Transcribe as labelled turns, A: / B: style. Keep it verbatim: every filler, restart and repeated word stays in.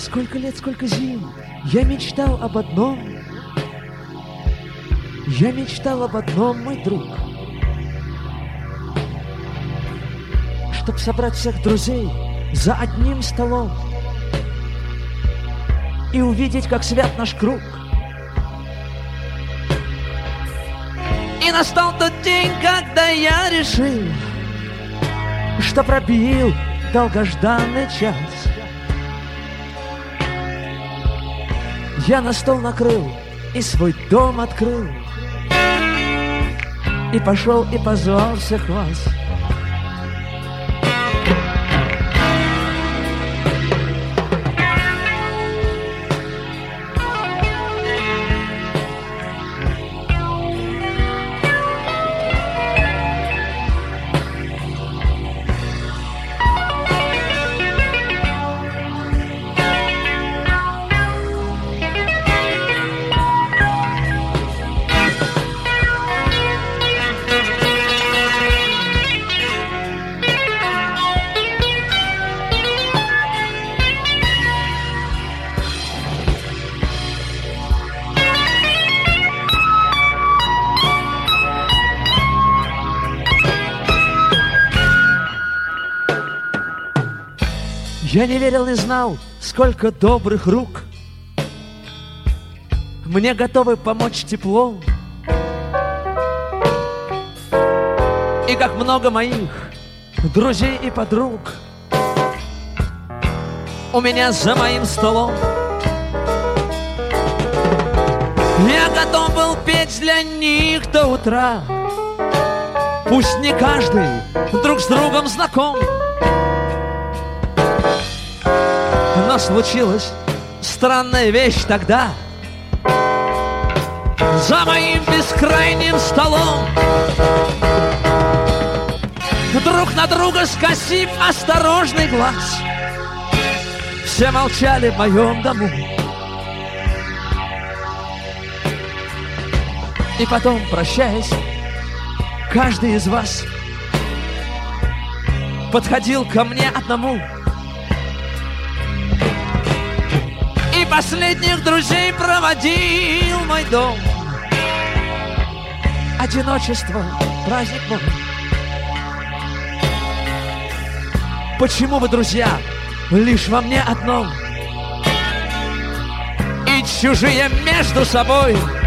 A: Сколько лет, сколько зим я мечтал об одном. Я мечтал об одном, мой друг, чтоб собрать всех друзей за одним столом и увидеть, как свят наш круг. И настал тот день, когда я решил, что пробил долгожданный час. Я на стол накрыл и свой дом открыл, и пошел и позвал всех вас. Я не верил, не знал, сколько добрых рук мне готовы помочь теплом. И как много моих друзей и подруг у меня за моим столом. Я готов был петь для них до утра. Пусть не каждый друг с другом знаком, но случилась странная вещь тогда. За моим бескрайним столом, друг на друга скосив осторожный глаз, все молчали в моем дому. И потом, прощаясь, каждый из вас подходил ко мне одному и последних друзей проводил в мой дом. Одиночество, праздник мой. Почему вы, друзья, лишь во мне одном и чужие между собой?